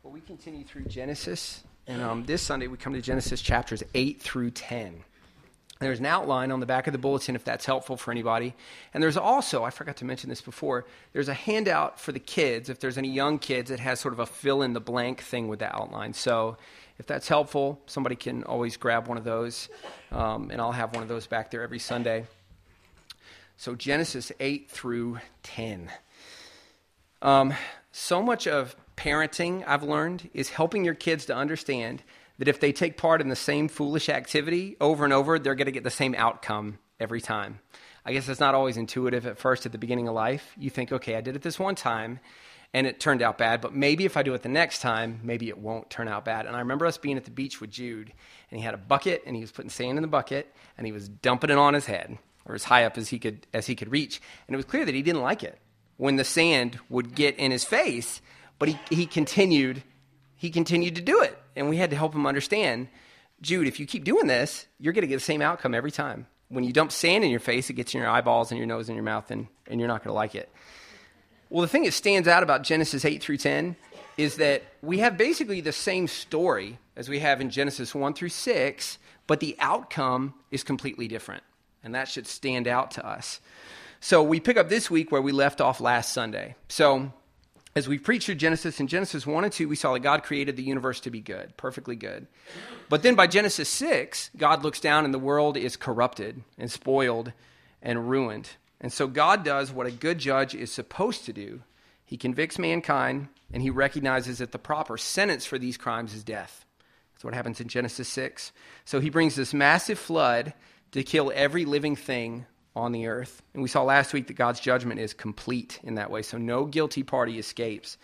Well, we continue through Genesis, and this Sunday we come to Genesis chapters 8 through 10. There's an outline on the back of the bulletin if that's helpful for anybody. And there's also, I forgot to mention this before, there's a handout for the kids, if there's any young kids, that has sort of a fill-in-the-blank thing with the outline. So if that's helpful, somebody can always grab one of those, and I'll have one of those back there every Sunday. So Genesis 8 through 10. So much of parenting, I've learned, is helping your kids to understand that if they take part in the same foolish activity over and over, they're going to get the same outcome every time. I guess it's not always intuitive at first at the beginning of life. You think, okay, I did it this one time, and it turned out bad, but maybe if I do it the next time, maybe it won't turn out bad. And I remember us being at the beach with Jude, and he had a bucket, and he was putting sand in the bucket, and he was dumping it on his head, or as high up as he could reach. And it was clear that he didn't like it when the sand would get in his face, but he continued to do it. And we had to help him understand, Jude, if you keep doing this, you're going to get the same outcome every time. When you dump sand in your face, it gets in your eyeballs and your nose and your mouth, and you're not going to like it. Well, the thing that stands out about Genesis 8 through 10 is that we have basically the same story as we have in Genesis 1 through 6, but the outcome is completely different. And that should stand out to us. So we pick up this week where we left off last Sunday. So as we preached through Genesis, in Genesis 1 and 2, we saw that God created the universe to be good, perfectly good. But then by Genesis 6, God looks down and the world is corrupted and spoiled and ruined. And so God does what a good judge is supposed to do. He convicts mankind, and he recognizes that the proper sentence for these crimes is death. That's what happens in Genesis 6. So he brings this massive flood to kill every living thing on the earth. And we saw last week that God's judgment is complete in that way, so no guilty party escapes.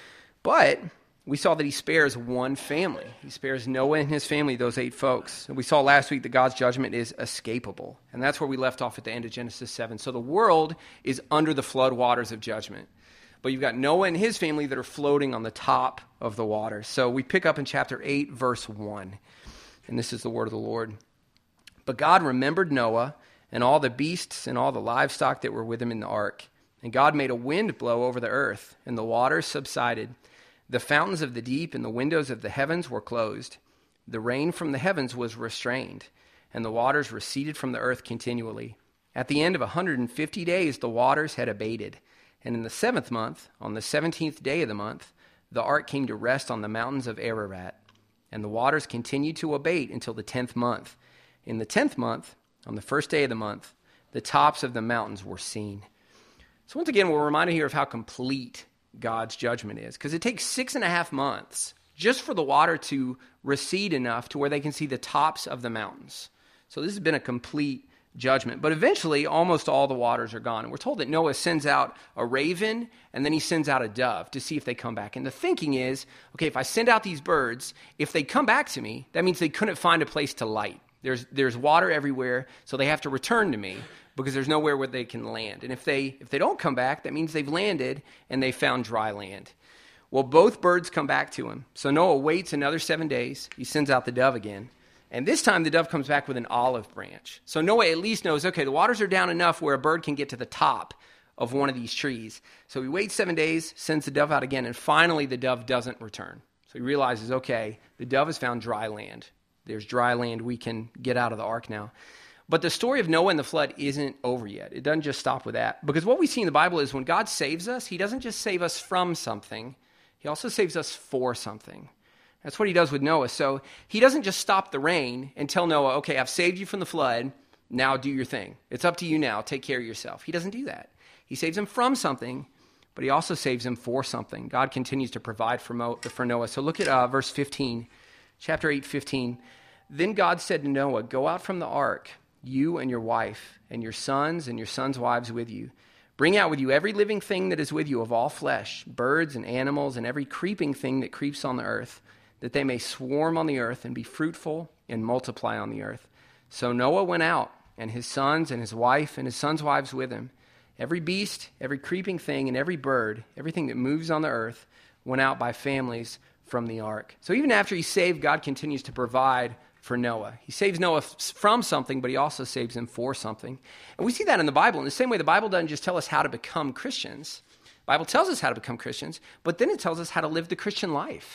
But we saw that he spares one family. He spares Noah and his family, those 8 folks. And we saw last week that God's judgment is escapable. And that's where we left off at the end of Genesis 7. So the world is under the flood waters of judgment. But you've got Noah and his family that are floating on the top of the water. So we pick up in chapter 8, verse 1. And this is the word of the Lord. But God remembered Noah and all the beasts and all the livestock that were with him in the ark. And God made a wind blow over the earth, and the waters subsided. The fountains of the deep and the windows of the heavens were closed. The rain from the heavens was restrained, and the waters receded from the earth continually. At the end of 150 days, the waters had abated. And in the 7th month, on the 17th day of the month, the ark came to rest on the mountains of Ararat. And the waters continued to abate until the 10th month. In the 10th month, on the first day of the month, the tops of the mountains were seen. So once again, we're reminded here of how complete God's judgment is, because it takes 6.5 months just for the water to recede enough to where they can see the tops of the mountains. So this has been a complete judgment. But eventually, almost all the waters are gone. And we're told that Noah sends out a raven, and then he sends out a dove to see if they come back. And the thinking is, okay, if I send out these birds, if they come back to me, that means they couldn't find a place to light. There's water everywhere, so they have to return to me because there's nowhere where they can land. And if they don't come back, that means they've landed and they found dry land. Well, both birds come back to him. So Noah waits another 7 days. He sends out the dove again. And this time the dove comes back with an olive branch. So Noah at least knows, okay, the waters are down enough where a bird can get to the top of one of these trees. So he waits 7 days, sends the dove out again, and finally the dove doesn't return. So he realizes, okay, the dove has found dry land. There's dry land. We can get out of the ark now. But the story of Noah and the flood isn't over yet. It doesn't just stop with that. Because what we see in the Bible is when God saves us, he doesn't just save us from something. He also saves us for something. That's what he does with Noah. So he doesn't just stop the rain and tell Noah, okay, I've saved you from the flood. Now do your thing. It's up to you now. Take care of yourself. He doesn't do that. He saves him from something, but he also saves him for something. God continues to provide for Noah. So look at verse 15. Chapter 8:15. Then God said to Noah, go out from the ark, you and your wife, and your sons wives with you. Bring out with you every living thing that is with you of all flesh, birds and animals, and every creeping thing that creeps on the earth, that they may swarm on the earth and be fruitful and multiply on the earth. So Noah went out, and his sons and his wife and his sons' wives with him. Every beast, every creeping thing, and every bird, everything that moves on the earth, went out by families from the ark. So even after he's saved, God continues to provide for Noah. He saves Noah from something, but he also saves him for something. And we see that in the Bible. In the same way, the Bible doesn't just tell us how to become Christians. The Bible tells us how to become Christians, but then it tells us how to live the Christian life.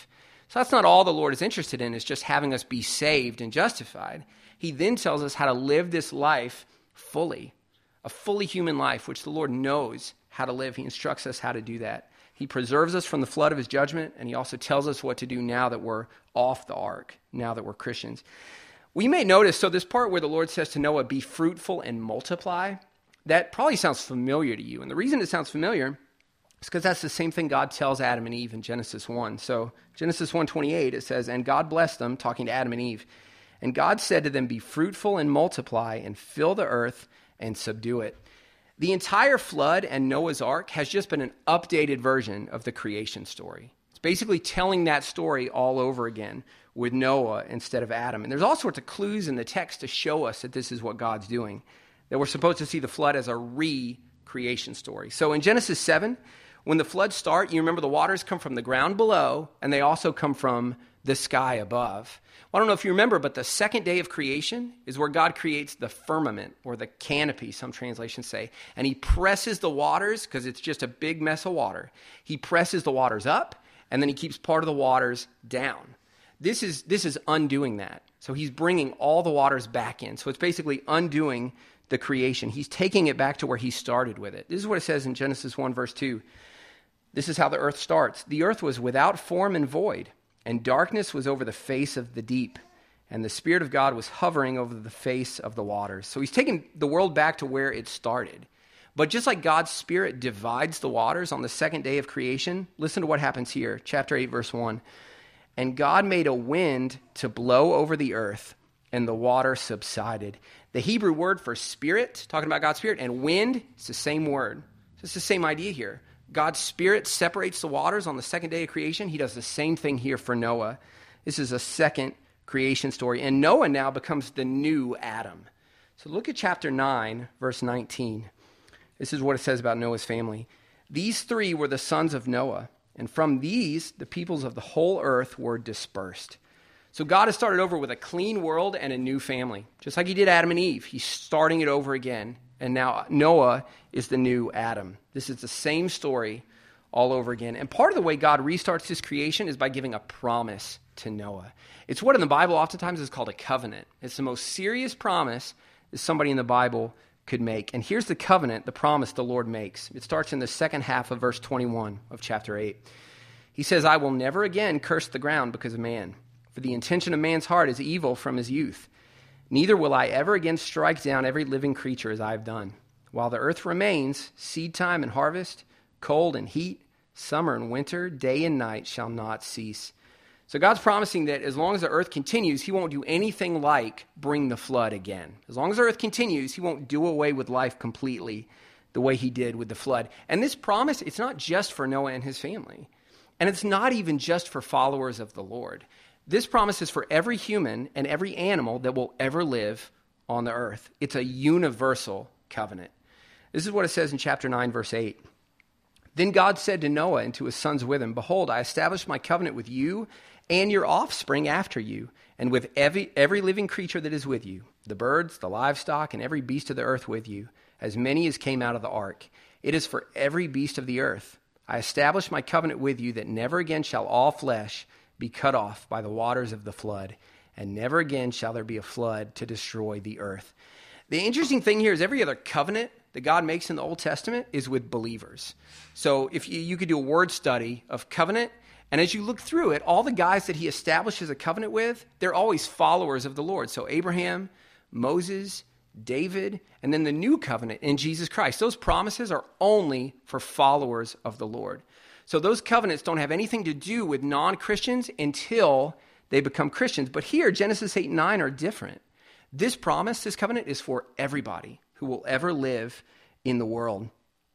So that's not all the Lord is interested in, is just having us be saved and justified. He then tells us how to live this life fully, a fully human life, which the Lord knows how to live. He instructs us how to do that. He preserves us from the flood of his judgment, and he also tells us what to do now that we're off the ark, now that we're Christians. We may notice, so this part where the Lord says to Noah, be fruitful and multiply, that probably sounds familiar to you. And the reason it sounds familiar is because that's the same thing God tells Adam and Eve in Genesis 1. So Genesis 1:28, it says, and God blessed them, talking to Adam and Eve. And God said to them, be fruitful and multiply and fill the earth and subdue it. The entire flood and Noah's Ark has just been an updated version of the creation story. It's basically telling that story all over again with Noah instead of Adam. And there's all sorts of clues in the text to show us that this is what God's doing, that we're supposed to see the flood as a re-creation story. So in Genesis 7, when the floods start, you remember the waters come from the ground below, and they also come from the sky above. Well, I don't know if you remember, but the second day of creation is where God creates the firmament, or the canopy, some translations say, and he presses the waters, because it's just a big mess of water. He presses the waters up, and then he keeps part of the waters down. This is undoing that. So he's bringing all the waters back in. So it's basically undoing the creation. He's taking it back to where he started with it. This is what it says in Genesis 1, verse 2. This is how the earth starts. The earth was without form and void, and darkness was over the face of the deep, and the Spirit of God was hovering over the face of the waters. So he's taking the world back to where it started. But just like God's Spirit divides the waters on the second day of creation, listen to what happens here, chapter 8, verse 1. And God made a wind to blow over the earth, and the water subsided. The Hebrew word for spirit, talking about God's Spirit, and wind, it's the same word. It's the same idea here. God's Spirit separates the waters on the second day of creation. He does the same thing here for Noah. This is a second creation story. And Noah now becomes the new Adam. So look at chapter 9, verse 19. This is what it says about Noah's family. These three were the sons of Noah, and from these the peoples of the whole earth were dispersed. So God has started over with a clean world and a new family. Just like he did Adam and Eve, he's starting it over again. And now Noah is the new Adam. This is the same story all over again. And part of the way God restarts his creation is by giving a promise to Noah. It's what in the Bible oftentimes is called a covenant. It's the most serious promise that somebody in the Bible could make. And here's the covenant, the promise the Lord makes. It starts in the second half of verse 21 of chapter 8. He says, I will never again curse the ground because of man, for the intention of man's heart is evil from his youth. Neither will I ever again strike down every living creature as I have done. While the earth remains, seed time and harvest, cold and heat, summer and winter, day and night shall not cease. So God's promising that as long as the earth continues, he won't do anything like bring the flood again. As long as the earth continues, he won't do away with life completely the way he did with the flood. And this promise, it's not just for Noah and his family. And it's not even just for followers of the Lord. This promise is for every human and every animal that will ever live on the earth. It's a universal covenant. This is what it says in chapter 9, verse 8. Then God said to Noah and to his sons with him, behold, I establish my covenant with you and your offspring after you, and with every living creature that is with you, the birds, the livestock, and every beast of the earth with you, as many as came out of the ark. It is for every beast of the earth. I establish my covenant with you that never again shall all flesh be cut off by the waters of the flood, and never again shall there be a flood to destroy the earth. The interesting thing here is every other covenant that God makes in the Old Testament is with believers. So if you could do a word study of covenant, and as you look through it, all the guys that he establishes a covenant with, they're always followers of the Lord. So Abraham, Moses, David, and then the new covenant in Jesus Christ. Those promises are only for followers of the Lord. So those covenants don't have anything to do with non-Christians until they become Christians. But here, Genesis 8 and 9 are different. This promise, this covenant, is for everybody who will ever live in the world.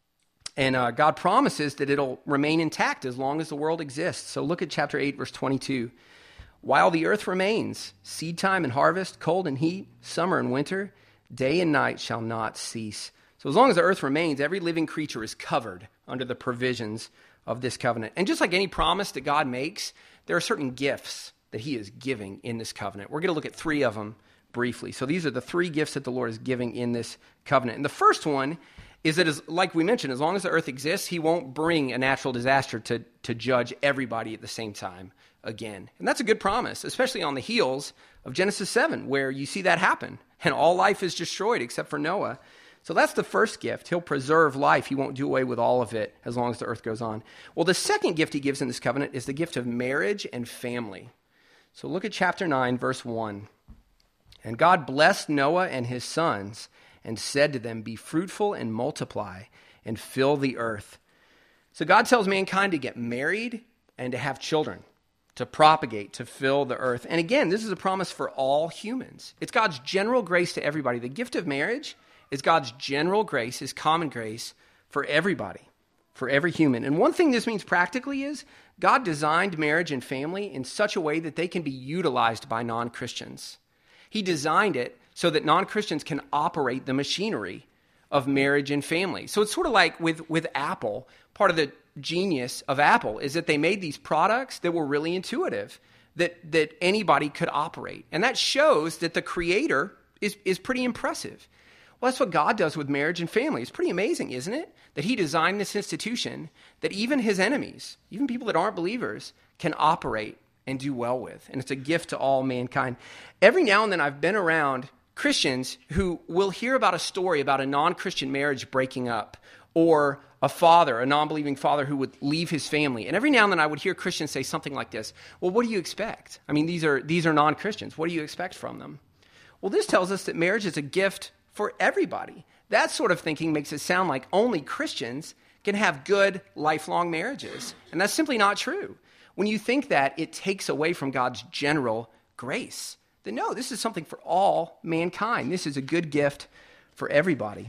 And God promises that it'll remain intact as long as the world exists. So look at chapter 8, verse 22. While the earth remains, seed time and harvest, cold and heat, summer and winter, day and night shall not cease. So as long as the earth remains, every living creature is covered under the provisions of this covenant. And just like any promise that God makes, there are certain gifts that he is giving in this covenant. We're going to look at three of them briefly. So these are the three gifts that the Lord is giving in this covenant. And the first one is that, like we mentioned, as long as the earth exists, he won't bring a natural disaster to judge everybody at the same time. again. And that's a good promise, especially on the heels of Genesis 7, where you see that happen, and all life is destroyed except for Noah. So that's the first gift. He'll preserve life. He won't do away with all of it as long as the earth goes on. Well, the second gift he gives in this covenant is the gift of marriage and family. So look at chapter 9, verse 1. And God blessed Noah and his sons and said to them, be fruitful and multiply and fill the earth. So God tells mankind to get married and to have children, to propagate, to fill the earth. And again, this is a promise for all humans. It's God's general grace to everybody. The gift of marriage is God's general grace, his common grace for everybody, for every human. And one thing this means practically is God designed marriage and family in such a way that they can be utilized by non-Christians. He designed it so that non-Christians can operate the machinery of marriage and family. So it's sort of like with Apple. Part of the genius of Apple is that they made these products that were really intuitive, that anybody could operate. And that shows that the creator is pretty impressive. Well, that's what God does with marriage and family. It's pretty amazing, isn't it? That he designed this institution that even his enemies, even people that aren't believers, can operate and do well with. And it's a gift to all mankind. Every now and then I've been around Christians who will hear about a story about a non-Christian marriage breaking up, or a father, a non-believing father who would leave his family. And every now and then I would hear Christians say something like this, well, what do you expect? I mean, these are non-Christians. What do you expect from them? Well, this tells us that marriage is a gift for everybody. That sort of thinking makes it sound like only Christians can have good, lifelong marriages. And that's simply not true. When you think that, it takes away from God's general grace. Then no, this is something for all mankind. This is a good gift for everybody.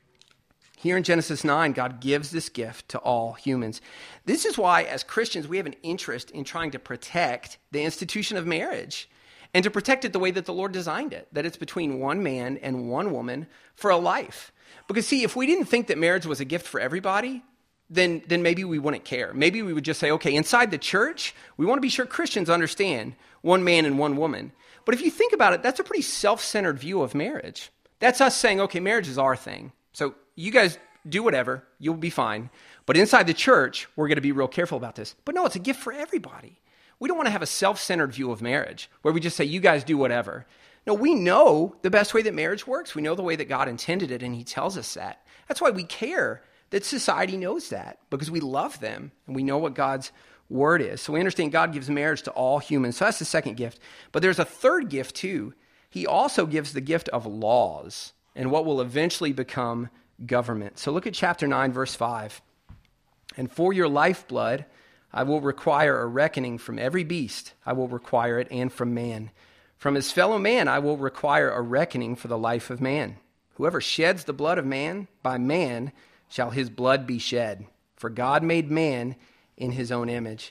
Here in Genesis 9, God gives this gift to all humans. This is why, as Christians, we have an interest in trying to protect the institution of marriage and to protect it the way that the Lord designed it, that it's between one man and one woman for a life. Because see, if we didn't think that marriage was a gift for everybody, then maybe we wouldn't care. Maybe we would just say, okay, inside the church, we want to be sure Christians understand one man and one woman. But if you think about it, that's a pretty self-centered view of marriage. That's us saying, okay, marriage is our thing. So you guys do whatever, you'll be fine. But inside the church, we're going to be real careful about this. But no, it's a gift for everybody. We don't want to have a self-centered view of marriage where we just say, you guys do whatever. No, we know the best way that marriage works. We know the way that God intended it, and he tells us that. That's why we care that society knows that, because we love them and we know what God's word is. So we understand God gives marriage to all humans. So that's the second gift. But there's a third gift too. He also gives the gift of laws and what will eventually become government. So look at chapter 9, verse 5. And for your lifeblood, I will require a reckoning from every beast. I will require it, and from man. From his fellow man, I will require a reckoning for the life of man. Whoever sheds the blood of man, by man shall his blood be shed. For God made man in his own image.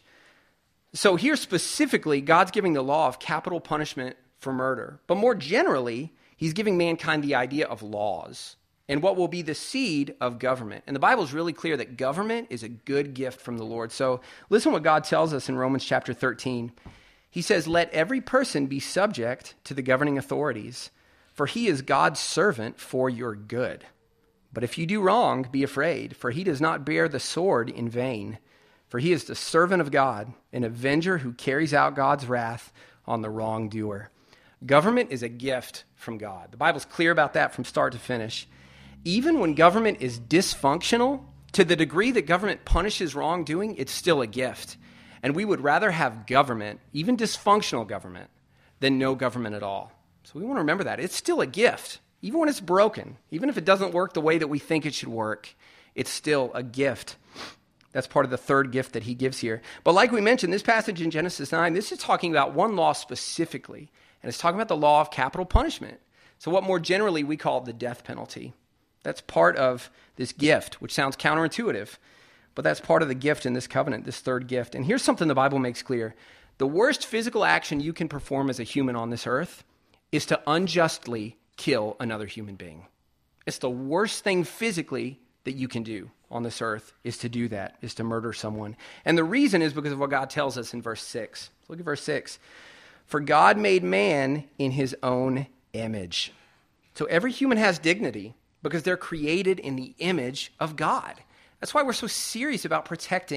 So here specifically, God's giving the law of capital punishment for murder. But more generally, he's giving mankind the idea of laws and what will be the seed of government. And the Bible is really clear that government is a good gift from the Lord. So listen what God tells us in Romans chapter 13. He says, let every person be subject to the governing authorities, for he is God's servant for your good. But if you do wrong, be afraid, for he does not bear the sword in vain. For he is the servant of God, an avenger who carries out God's wrath on the wrongdoer. Government is a gift from God. The Bible's clear about that from start to finish. Even when government is dysfunctional, to the degree that government punishes wrongdoing, it's still a gift. And we would rather have government, even dysfunctional government, than no government at all. So we want to remember that. It's still a gift, even when it's broken. Even if it doesn't work the way that we think it should work, it's still a gift. That's part of the third gift that he gives here. But like we mentioned, this passage in Genesis 9, this is talking about one law specifically. And it's talking about the law of capital punishment. So what more generally we call the death penalty. That's part of this gift, which sounds counterintuitive. But that's part of the gift in this covenant, this third gift. And here's something the Bible makes clear. The worst physical action you can perform as a human on this earth is to unjustly kill another human being. It's the worst thing physically that you can do on this earth is to do that, is to murder someone. And the reason is because of what God tells us in verse 6. Look at verse 6. For God made man in his own image. So every human has dignity because they're created in the image of God. That's why we're so serious about protecting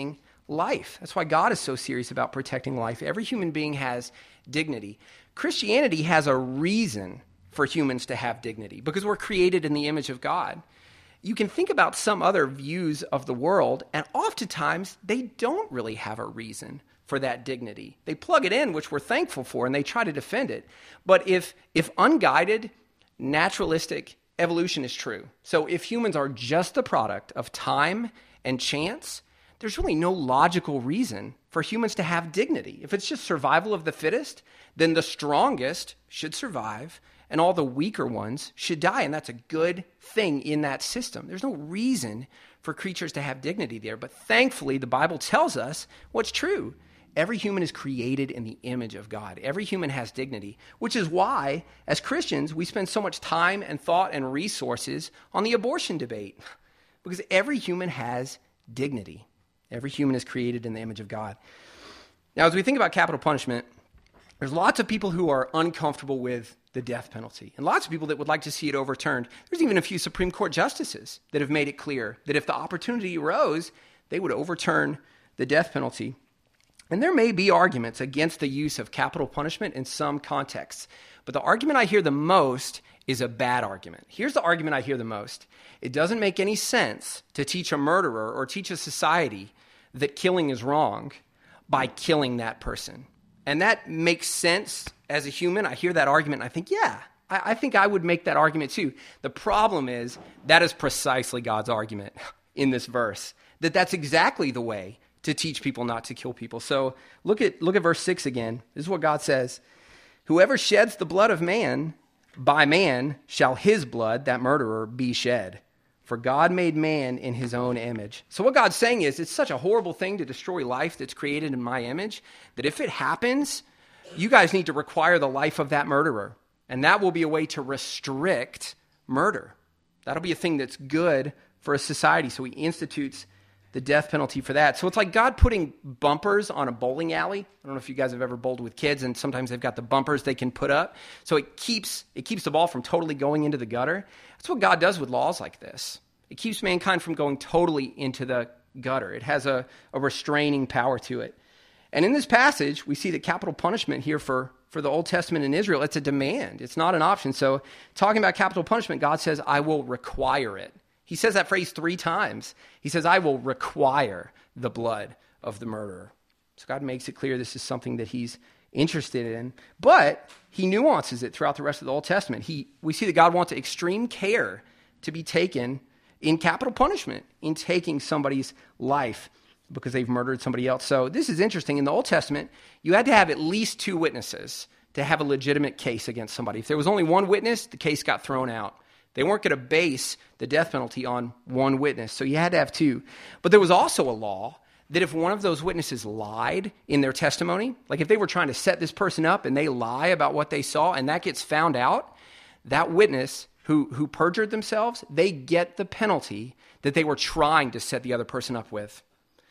life. That's why God is so serious about protecting life. Every human being has dignity. Christianity has a reason for humans to have dignity because we're created in the image of God. You can think about some other views of the world, and oftentimes they don't really have a reason for that dignity. They plug it in, which we're thankful for, and they try to defend it. But if unguided, naturalistic evolution is true, so if humans are just the product of time and chance, there's really no logical reason for humans to have dignity. If it's just survival of the fittest, then the strongest should survive and all the weaker ones should die. And that's a good thing in that system. There's no reason for creatures to have dignity there. But thankfully, the Bible tells us what's true. Every human is created in the image of God. Every human has dignity, which is why, as Christians, we spend so much time and thought and resources on the abortion debate. Because every human has dignity. Every human is created in the image of God. Now, as we think about capital punishment, there's lots of people who are uncomfortable with the death penalty, and lots of people that would like to see it overturned. There's even a few Supreme Court justices that have made it clear that if the opportunity arose, they would overturn the death penalty. And there may be arguments against the use of capital punishment in some contexts, but the argument I hear the most is a bad argument. Here's the argument I hear the most. It doesn't make any sense to teach a murderer or teach a society that killing is wrong by killing that person. And that makes sense as a human. I hear that argument and I think, yeah, I think I would make that argument too. The problem is that is precisely God's argument in this verse, that's exactly the way to teach people not to kill people. So look at verse 6 again. This is what God says. Whoever sheds the blood of man, by man shall his blood, that murderer, be shed. For God made man in his own image. So what God's saying is, it's such a horrible thing to destroy life that's created in my image, that if it happens, you guys need to require the life of that murderer. And that will be a way to restrict murder. That'll be a thing that's good for a society. So he institutes the death penalty for that. So it's like God putting bumpers on a bowling alley. I don't know if you guys have ever bowled with kids, and sometimes they've got the bumpers they can put up. So it keeps the ball from totally going into the gutter. That's what God does with laws like this. It keeps mankind from going totally into the gutter. It has a restraining power to it. And in this passage, we see that capital punishment here for the Old Testament in Israel, it's a demand. It's not an option. So talking about capital punishment, God says, I will require it. He says that phrase 3 times. He says, I will require the blood of the murderer. So God makes it clear this is something that he's interested in, but he nuances it throughout the rest of the Old Testament. We see that God wants extreme care to be taken in capital punishment, in taking somebody's life because they've murdered somebody else. So this is interesting. In the Old Testament, you had to have at least 2 witnesses to have a legitimate case against somebody. If there was only 1 witness, the case got thrown out. They weren't going to base the death penalty on 1 witness, so you had to have 2. But there was also a law that if one of those witnesses lied in their testimony, like if they were trying to set this person up and they lie about what they saw and that gets found out, that witness who perjured themselves, they get the penalty that they were trying to set the other person up with.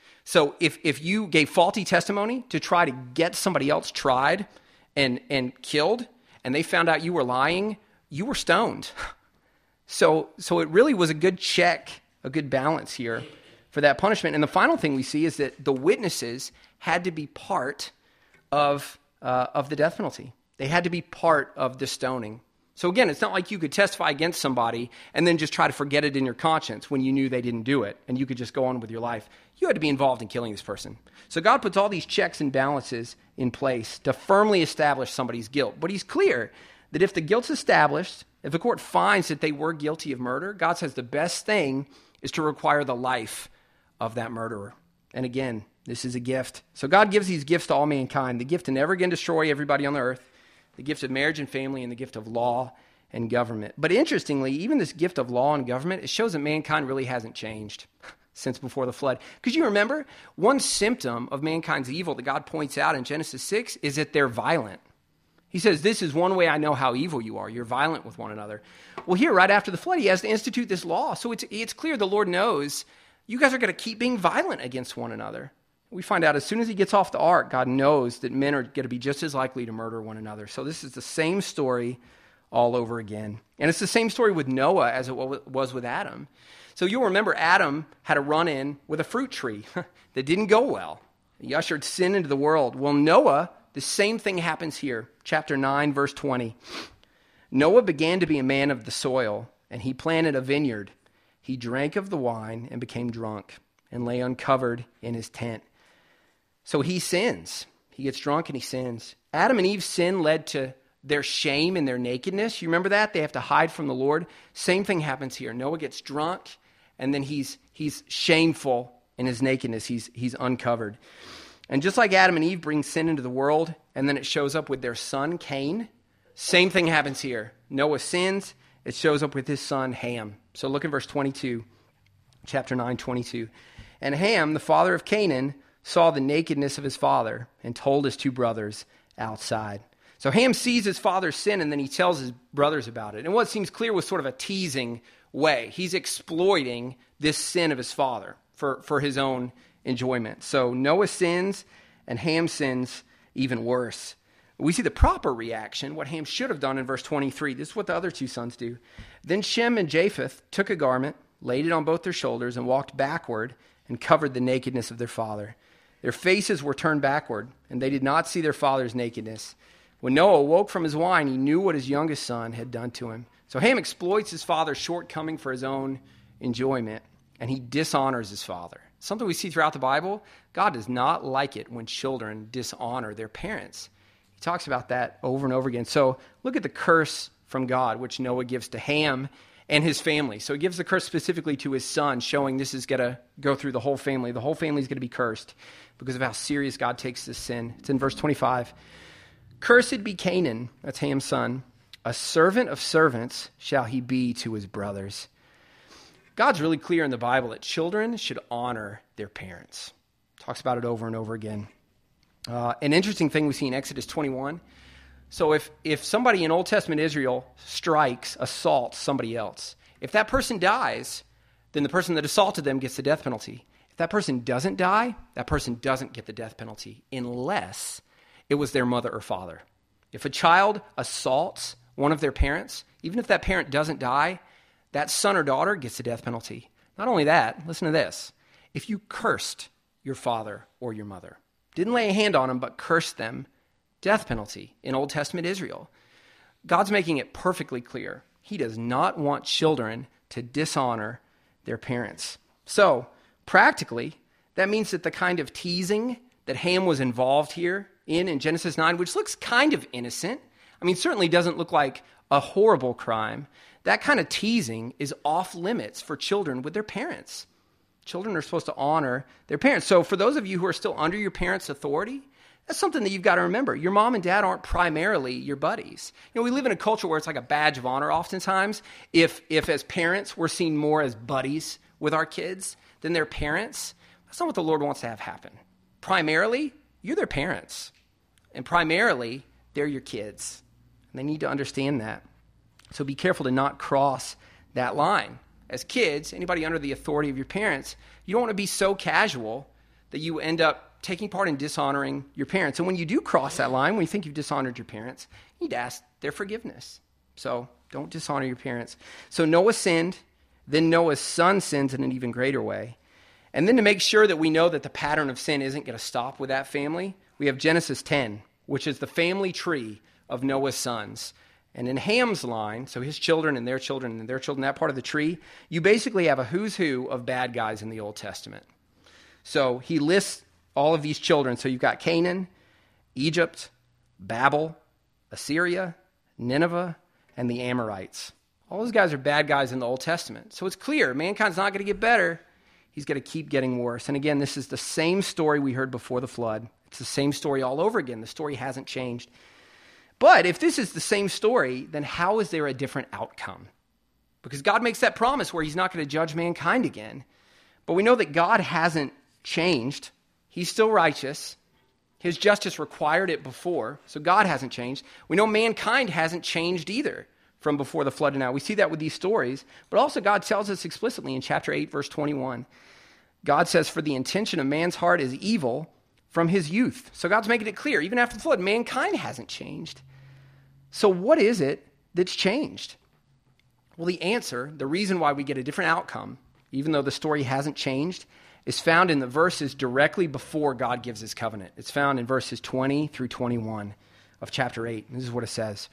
So if you gave faulty testimony to try to get somebody else tried and killed, and they found out you were lying, you were stoned. So it really was a good check, a good balance here for that punishment. And the final thing we see is that the witnesses had to be part of the death penalty. They had to be part of the stoning. So again, it's not like you could testify against somebody and then just try to forget it in your conscience when you knew they didn't do it and you could just go on with your life. You had to be involved in killing this person. So God puts all these checks and balances in place to firmly establish somebody's guilt. But he's clear that if the guilt's established, if the court finds that they were guilty of murder, God says the best thing is to require the life of that murderer. And again, this is a gift. So God gives these gifts to all mankind. The gift to never again destroy everybody on the earth, the gift of marriage and family, and the gift of law and government. But interestingly, even this gift of law and government, it shows that mankind really hasn't changed since before the flood. Because you remember, one symptom of mankind's evil that God points out in Genesis 6 is that they're violent. He says, this is one way I know how evil you are. You're violent with one another. Well, here, right after the flood, he has to institute this law. So it's clear the Lord knows you guys are going to keep being violent against one another. We find out as soon as he gets off the ark, God knows that men are going to be just as likely to murder one another. So this is the same story all over again. And it's the same story with Noah as it was with Adam. So you'll remember Adam had a run-in with a fruit tree that didn't go well. He ushered sin into the world. Well, Noah, the same thing happens here. Chapter 9, verse 20. Noah began to be a man of the soil, and he planted a vineyard. He drank of the wine and became drunk and lay uncovered in his tent. So he sins. He gets drunk and he sins. Adam and Eve's sin led to their shame and their nakedness. You remember that? They have to hide from the Lord. Same thing happens here. Noah gets drunk, and then he's shameful in his nakedness. He's uncovered. And just like Adam and Eve bring sin into the world, and then it shows up with their son, Cain, same thing happens here. Noah sins. It shows up with his son, Ham. So look at verse 22, chapter 9, 22. And Ham, the father of Canaan, saw the nakedness of his father and told his two brothers outside. So Ham sees his father's sin, and then he tells his brothers about it. And what seems clear was sort of a teasing way. He's exploiting this sin of his father for his own enjoyment. So Noah sins, and Ham sins even worse. We see the proper reaction, what Ham should have done in verse 23. This is what the other two sons do. Then Shem and Japheth took a garment, laid it on both their shoulders, and walked backward and covered the nakedness of their father. Their faces were turned backward, and they did not see their father's nakedness. When Noah awoke from his wine, he knew what his youngest son had done to him. So Ham exploits his father's shortcoming for his own enjoyment, and he dishonors his father. Something we see throughout the Bible. God does not like it when children dishonor their parents. He talks about that over and over again. So look at the curse from God, which Noah gives to Ham and his family. So he gives the curse specifically to his son, showing this is going to go through the whole family. The whole family is going to be cursed because of how serious God takes this sin. It's in verse 25. Cursed be Canaan, that's Ham's son. A servant of servants shall he be to his brothers. God's really clear in the Bible that children should honor their parents. Talks about it over and over again. An interesting thing we see in Exodus 21. So if somebody in Old Testament Israel assaults somebody else, if that person dies, then the person that assaulted them gets the death penalty. If that person doesn't die, that person doesn't get the death penalty unless it was their mother or father. If a child assaults one of their parents, even if that parent doesn't die, that son or daughter gets the death penalty. Not only that, listen to this. If you cursed your father or your mother, didn't lay a hand on them, but cursed them, death penalty in Old Testament Israel. God's making it perfectly clear. He does not want children to dishonor their parents. So, practically, that means that the kind of teasing that Ham was involved here in Genesis 9, which looks kind of innocent, certainly doesn't look like a horrible crime, that kind of teasing is off limits for children with their parents. Children are supposed to honor their parents. So for those of you who are still under your parents' authority, that's something that you've got to remember. Your mom and dad aren't primarily your buddies. We live in a culture where it's like a badge of honor oftentimes. If as parents we're seen more as buddies with our kids than their parents, that's not what the Lord wants to have happen. Primarily, you're their parents. And primarily, they're your kids. And they need to understand that. So be careful to not cross that line. As kids, anybody under the authority of your parents, you don't want to be so casual that you end up taking part in dishonoring your parents. And when you do cross that line, when you think you've dishonored your parents, you need to ask their forgiveness. So don't dishonor your parents. So Noah sinned, then Noah's son sins in an even greater way. And then to make sure that we know that the pattern of sin isn't going to stop with that family, we have Genesis 10, which is the family tree of Noah's sons. And in Ham's line, so his children and their children and their children, that part of the tree, you basically have a who's who of bad guys in the Old Testament. So he lists all of these children. So you've got Canaan, Egypt, Babel, Assyria, Nineveh, and the Amorites. All those guys are bad guys in the Old Testament. So it's clear, mankind's not going to get better. He's going to keep getting worse. And again, this is the same story we heard before the flood. It's the same story all over again. The story hasn't changed. But if this is the same story, then how is there a different outcome? Because God makes that promise where he's not going to judge mankind again. But we know that God hasn't changed. He's still righteous. His justice required it before, so God hasn't changed. We know mankind hasn't changed either from before the flood to now. We see that with these stories. But also God tells us explicitly in chapter 8, verse 21. God says, for the intention of man's heart is evil from his youth. So God's making it clear, even after the flood, mankind hasn't changed. So what is it that's changed? Well, the answer, the reason why we get a different outcome, even though the story hasn't changed, is found in the verses directly before God gives his covenant. It's found in verses 20 through 21 of chapter 8. This is what it says.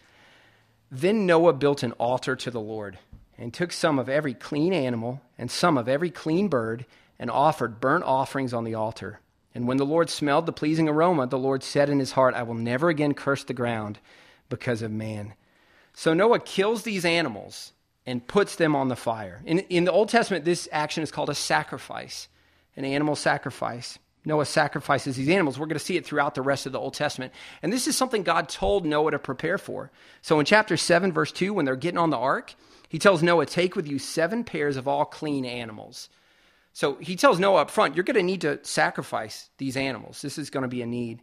Then Noah built an altar to the Lord and took some of every clean animal and some of every clean bird and offered burnt offerings on the altar. And when the Lord smelled the pleasing aroma, the Lord said in his heart, I will never again curse the ground because of man. So Noah kills these animals and puts them on the fire. In the Old Testament, this action is called a sacrifice, an animal sacrifice. Noah sacrifices these animals. We're going to see it throughout the rest of the Old Testament. And this is something God told Noah to prepare for. So in chapter 7, verse 2, when they're getting on the ark, he tells Noah, take with you 7 pairs of all clean animals. So he tells Noah up front, you're going to need to sacrifice these animals. This is going to be a need.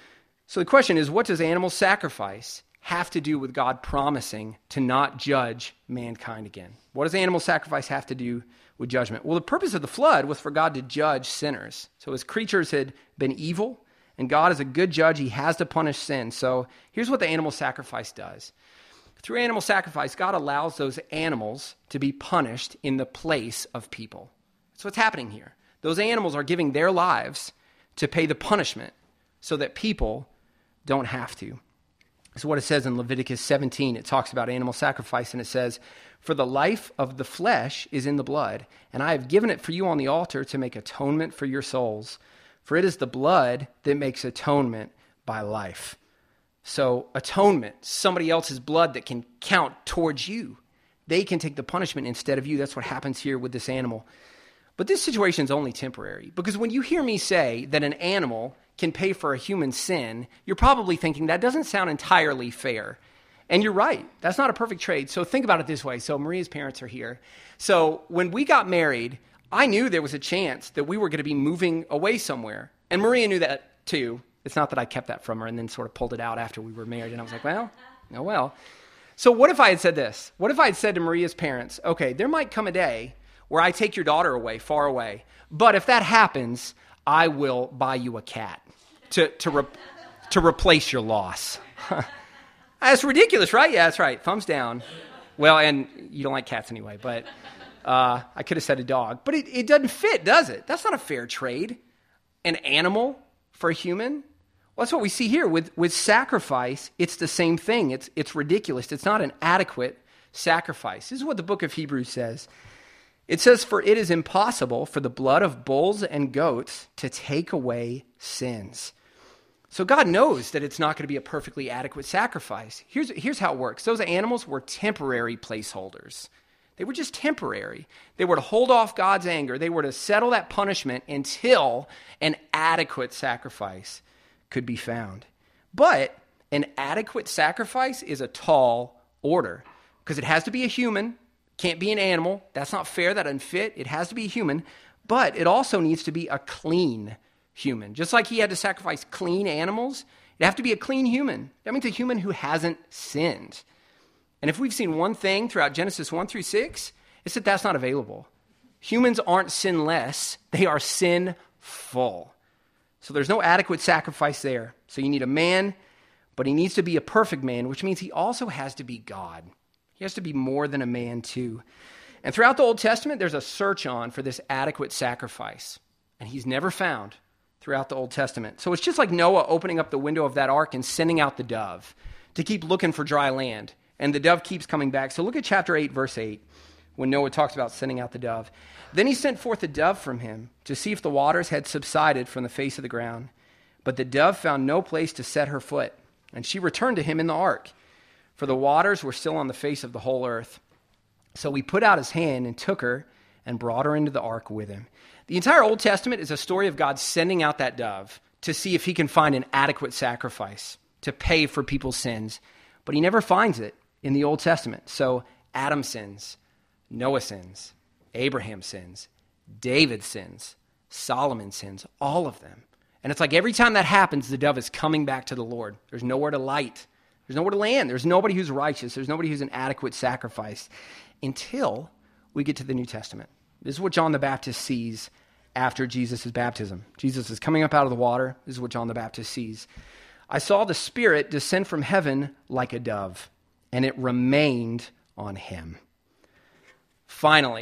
So the question is, what does animal sacrifice have to do with God promising to not judge mankind again? What does animal sacrifice have to do with judgment? Well, the purpose of the flood was for God to judge sinners. So his creatures had been evil, and God is a good judge. He has to punish sin. So here's what the animal sacrifice does. Through animal sacrifice, God allows those animals to be punished in the place of people. That's what's happening here. Those animals are giving their lives to pay the punishment so that people don't have to. This is what it says in Leviticus 17. It talks about animal sacrifice, and it says, for the life of the flesh is in the blood, and I have given it for you on the altar to make atonement for your souls. For it is the blood that makes atonement by life. So atonement, somebody else's blood that can count towards you. They can take the punishment instead of you. That's what happens here with this animal. But this situation is only temporary, because when you hear me say that an animal can pay for a human sin, you're probably thinking that doesn't sound entirely fair. And you're right. That's not a perfect trade. So think about it this way. So Maria's parents are here. So when we got married, I knew there was a chance that we were going to be moving away somewhere. And Maria knew that too. It's not that I kept that from her and then sort of pulled it out after we were married. And I was like, well, oh well. So what if I had said this? What if I had said to Maria's parents, okay, there might come a day where I take your daughter away, far away. But if that happens, I will buy you a cat to replace your loss. That's ridiculous, right? Yeah, that's right. Thumbs down. Well, and you don't like cats anyway, but I could have said a dog. But it doesn't fit, does it? That's not a fair trade. An animal for a human? Well, that's what we see here. With sacrifice, it's the same thing. It's ridiculous. It's not an adequate sacrifice. This is what the book of Hebrews says. It says, for it is impossible for the blood of bulls and goats to take away sins. So God knows that it's not going to be a perfectly adequate sacrifice. Here's how it works. Those animals were temporary placeholders. They were just temporary. They were to hold off God's anger. They were to settle that punishment until an adequate sacrifice could be found. But an adequate sacrifice is a tall order because it has to be a human. Can't be an animal. That's not fair. That doesn't fit. It has to be a human. But it also needs to be a clean human. Just like he had to sacrifice clean animals, it'd have to be a clean human. That means a human who hasn't sinned. And if we've seen one thing throughout Genesis 1 through 6, it's that that's not available. Humans aren't sinless. They are sinful. So there's no adequate sacrifice there. So you need a man, but he needs to be a perfect man, which means he also has to be God. He has to be more than a man too. And throughout the Old Testament, there's a search on for this adequate sacrifice. And he's never found throughout the Old Testament. So it's just like Noah opening up the window of that ark and sending out the dove to keep looking for dry land. And the dove keeps coming back. So look at chapter 8, verse 8, when Noah talks about sending out the dove. Then he sent forth a dove from him to see if the waters had subsided from the face of the ground. But the dove found no place to set her foot, and she returned to him in the ark, for the waters were still on the face of the whole earth. So he put out his hand and took her and brought her into the ark with him. The entire Old Testament is a story of God sending out that dove to see if he can find an adequate sacrifice to pay for people's sins. But he never finds it in the Old Testament. So Adam sins, Noah sins, Abraham sins, David sins, Solomon sins, all of them. And it's like every time that happens, the dove is coming back to the Lord. There's nowhere to light. There's nowhere to land. There's nobody who's righteous. There's nobody who's an adequate sacrifice until we get to the New Testament. This is what John the Baptist sees after Jesus' baptism. Jesus is coming up out of the water. This is what John the Baptist sees. I saw the Spirit descend from heaven like a dove, and it remained on him. Finally,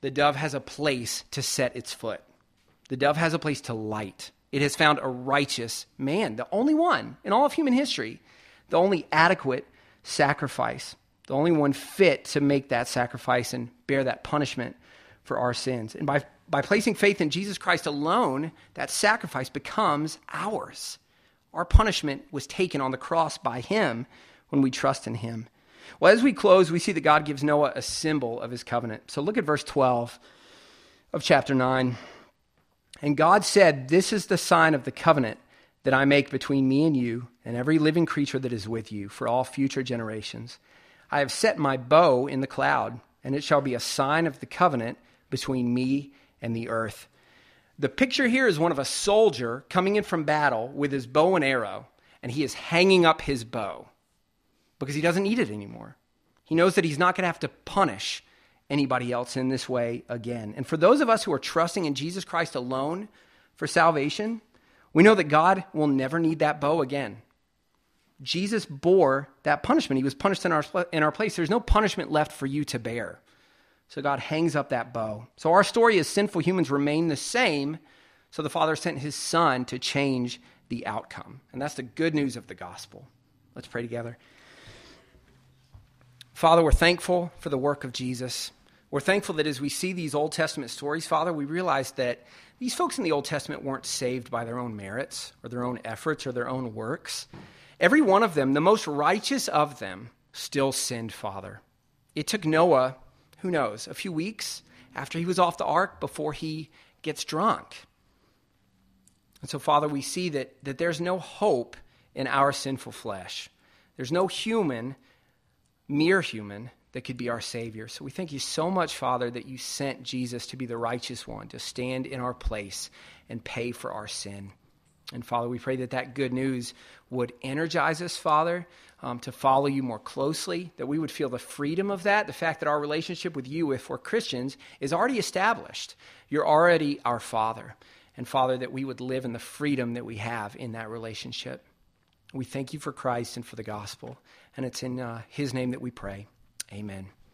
the dove has a place to set its foot. The dove has a place to light. It has found a righteous man, the only one in all of human history, the only adequate sacrifice, the only one fit to make that sacrifice and bear that punishment for our sins. And by placing faith in Jesus Christ alone, that sacrifice becomes ours. Our punishment was taken on the cross by him when we trust in him. Well, as we close, we see that God gives Noah a symbol of his covenant. So look at verse 12 of chapter 9. And God said, "This is the sign of the covenant that I make between me and you and every living creature that is with you for all future generations. I have set my bow in the cloud, and it shall be a sign of the covenant between me and the earth." The picture here is one of a soldier coming in from battle with his bow and arrow, and he is hanging up his bow because he doesn't need it anymore. He knows that he's not going to have to punish anybody else in this way again. And for those of us who are trusting in Jesus Christ alone for salvation, we know that God will never need that bow again. Jesus bore that punishment. He was punished in our place. There's no punishment left for you to bear. So God hangs up that bow. So our story as sinful humans remain the same. So the Father sent his Son to change the outcome. And that's the good news of the gospel. Let's pray together. Father, we're thankful for the work of Jesus. We're thankful that as we see these Old Testament stories, Father, we realize that these folks in the Old Testament weren't saved by their own merits or their own efforts or their own works. Every one of them, the most righteous of them, still sinned, Father. It took Noah, who knows, a few weeks after he was off the ark before he gets drunk. And so, Father, we see that there's no hope in our sinful flesh. There's no human, mere human, that could be our Savior. So we thank you so much, Father, that you sent Jesus to be the righteous one, to stand in our place and pay for our sin. And Father, we pray that that good news would energize us, Father, to follow you more closely, that we would feel the freedom of that, the fact that our relationship with you, if we're Christians, is already established. You're already our Father. And Father, that we would live in the freedom that we have in that relationship. We thank you for Christ and for the gospel. And it's in his name that we pray. Amen.